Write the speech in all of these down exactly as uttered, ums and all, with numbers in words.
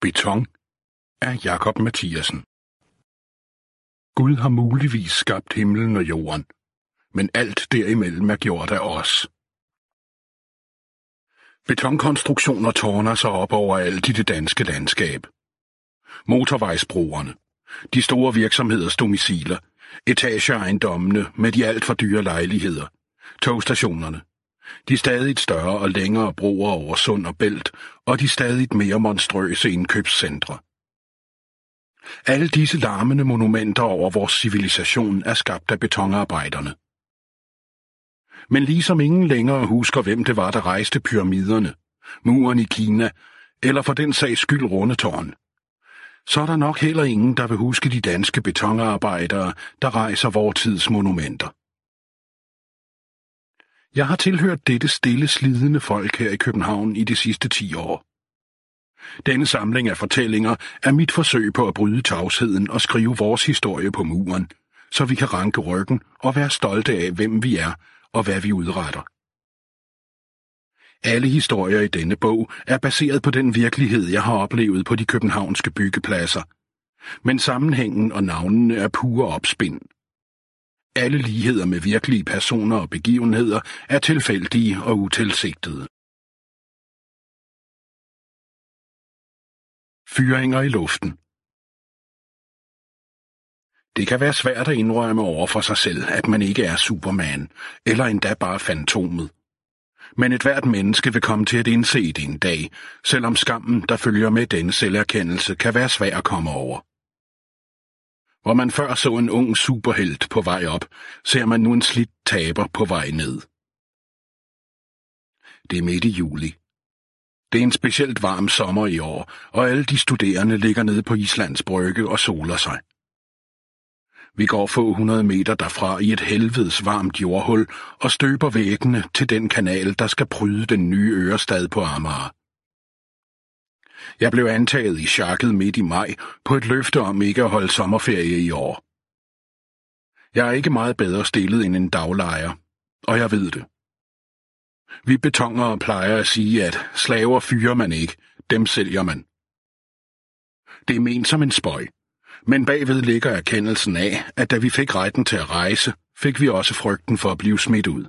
Beton af Jakob Mathiasen. Gud har muligvis skabt himlen og jorden, men alt derimellem er gjort af os. Betonkonstruktioner tårner sig op overalt i det danske landskab. Motorvejsbroerne, de store virksomheders domiciler, etageejendommene med de alt for dyre lejligheder, togstationerne, de stadigt større og længere broer over Sund og Bælt og de stadigt mere monstrøse indkøbscentre. Alle disse larmende monumenter over vores civilisation er skabt af betonarbejderne. Men ligesom ingen længere husker, hvem det var, der rejste pyramiderne, muren i Kina, eller for den sags skyld Rundetårn, så er der nok heller ingen, der vil huske de danske betonarbejdere, der rejser vor tids monumenter. Jeg har tilhørt dette stille, slidende folk her i København i de sidste ti år. Denne samling af fortællinger er mit forsøg på at bryde tavsheden og skrive vores historie på muren, så vi kan ranke ryggen og være stolte af, hvem vi er og hvad vi udretter. Alle historier i denne bog er baseret på den virkelighed, jeg har oplevet på de københavnske byggepladser, men sammenhængen og navnene er pure opspind. Alle ligheder med virkelige personer og begivenheder er tilfældige og utilsigtede. Fyringer i luften. Det kan være svært at indrømme over for sig selv, at man ikke er Superman, eller endda bare Fantomet. Men et hvert menneske vil komme til at indse det en dag, selvom skammen, der følger med denne selverkendelse, kan være svær at komme over. Hvor man før så en ung superhelt på vej op, ser man nu en slidt taber på vej ned. Det er midt i juli. Det er en specielt varm sommer i år, og alle de studerende ligger nede på Islands Brygge og soler sig. Vi går få hundrede meter derfra i et helvedes varmt jordhul og støber væggene til den kanal, der skal pryde den nye Ørestad på Amager. Jeg blev antaget i sjakket midt i maj på et løfte om ikke at holde sommerferie i år. Jeg er ikke meget bedre stillet end en daglejer, og jeg ved det. Vi betonere plejer at sige, at slaver fyrer man ikke, dem sælger man. Det er ment som en spøg, men bagved ligger erkendelsen af, at da vi fik retten til at rejse, fik vi også frygten for at blive smidt ud.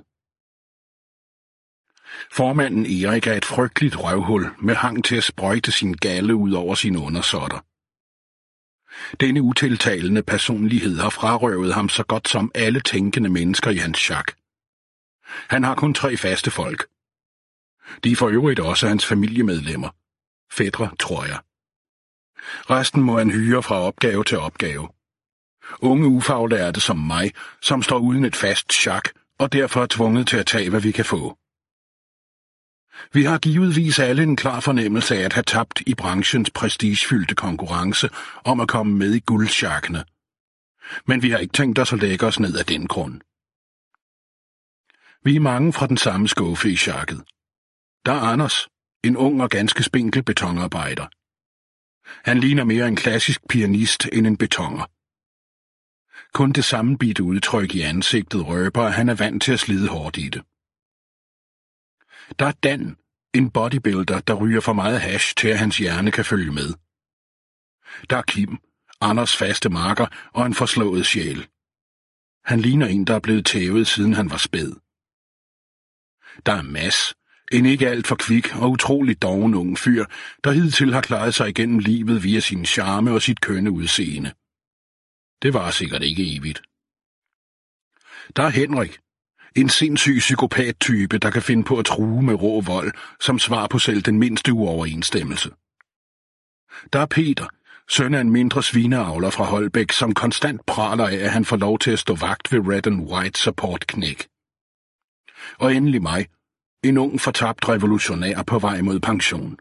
Formanden Erik er et frygteligt røvhul med hang til at sprøjte sin galle ud over sine undersåtter. Denne utiltalende personlighed har frarøvet ham så godt som alle tænkende mennesker i hans sjak. Han har kun tre faste folk. De er for øvrigt også hans familiemedlemmer. Fætre, tror jeg. Resten må han hyre fra opgave til opgave. Unge ufaglærte som mig, som står uden et fast sjak, og derfor er tvunget til at tage, hvad vi kan få. Vi har givetvis alle en klar fornemmelse af at have tabt i branchens prestigefyldte konkurrence om at komme med i guldsjakkene. Men vi har ikke tænkt os at lægge os ned af den grund. Vi er mange fra den samme skuffe i sjakket. Der er Anders, en ung og ganske spinkel betonarbejder. Han ligner mere en klassisk pianist end en betoner. Kun det sammenbidte udtryk i ansigtet røber, at han er vant til at slide hårdt i det. Der er Dan, en bodybuilder, der ryger for meget hash til, at hans hjerne kan følge med. Der er Kim, Anders faste marker og en forslået sjæl. Han ligner en, der er blevet tævet, siden han var spæd. Der er Mads, en ikke alt for kvik og utrolig doven ung fyr, der hidtil har klaret sig igennem livet via sin charme og sit kønne udseende. Det var sikkert ikke evigt. Der er Henrik, en sindssyg psykopat-type, der kan finde på at true med rå vold, som svar på selv den mindste uoverensstemmelse. Der er Peter, søn af en mindre svineavler fra Holbæk, som konstant praler af, at han får lov til at stå vagt ved Red and White Support-knæk. Og endelig mig, en ung fortabt revolutionær på vej mod pension.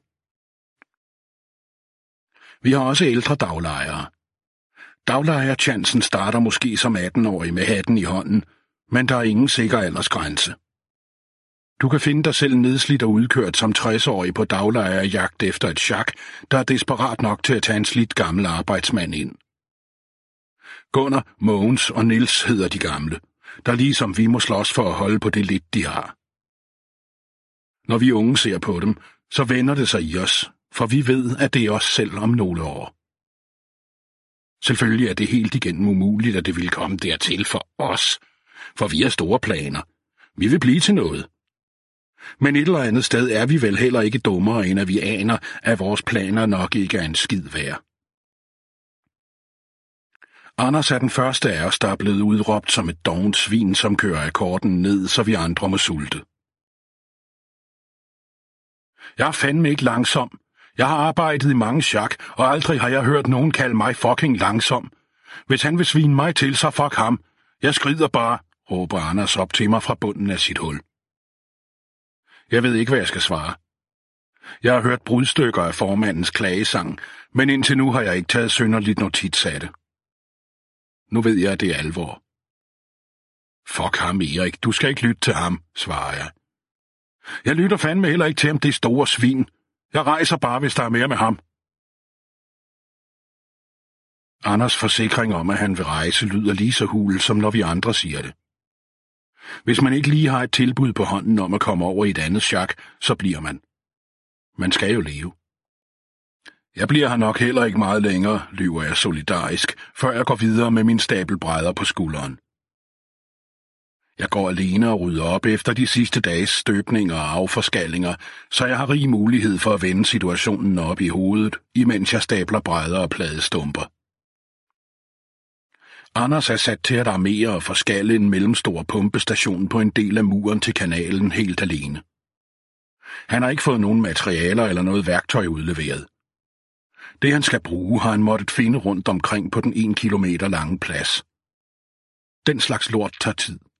Vi har også ældre daglejere. Daglejerchancen starter måske som atten-årig med hatten i hånden, men der er ingen sikker aldersgrænse. Du kan finde dig selv nedslidt og udkørt som tres-årig på daglejerjagt efter et sjak, der er desperat nok til at tage en slidt gammel arbejdsmand ind. Gunnar, Mogens og Nils hedder de gamle, der ligesom vi må slås for at holde på det lidt, de har. Når vi unge ser på dem, så vender det sig i os, For vi ved, at det er os selv om nogle år. Selvfølgelig er det helt igennem umuligt, at det vil komme dertil for os, for vi har store planer. Vi vil blive til noget. Men et eller andet sted er vi vel heller ikke dummere, end at vi aner, at vores planer nok ikke er en skid værd. Anders er den første af os, der er blevet udråbt som et dovent svin, som kører akkorden ned, så vi andre må sulte. Jeg er fandme ikke langsom. Jeg har arbejdet i mange sjak, og aldrig har jeg hørt nogen kalde mig fucking langsom. Hvis han vil svine mig til, så fuck ham. Jeg skrider bare, råber Anders op til mig fra bunden af sit hul. Jeg ved ikke, hvad jeg skal svare. Jeg har hørt brudstykker af formandens klagesang, men indtil nu har jeg ikke taget synderligt notits af det. Nu ved jeg, at det er alvor. Fuck ham, Erik. Du skal ikke lytte til ham, svarer jeg. Jeg lytter fandme heller ikke til ham, det store svin. Jeg rejser bare, hvis der er mere med ham. Anders' forsikring om, at han vil rejse, lyder lige så hul, som når vi andre siger det. Hvis man ikke lige har et tilbud på hånden om at komme over i et andet sjak, så bliver man. Man skal jo leve. Jeg bliver her nok heller ikke meget længere, lyver jeg solidarisk, før jeg går videre med min stabel brædder på skulderen. Jeg går alene og rydder op efter de sidste dages støbninger og afforskallinger, så jeg har rig mulighed for at vende situationen op i hovedet, imens jeg stabler brædder og pladestumper. Anders er sat til at armere og forskalle en mellemstor pumpestation på en del af muren til kanalen helt alene. Han har ikke fået nogen materialer eller noget værktøj udleveret. Det han skal bruge, har han måttet finde rundt omkring på den en kilometer lange plads. Den slags lort tager tid.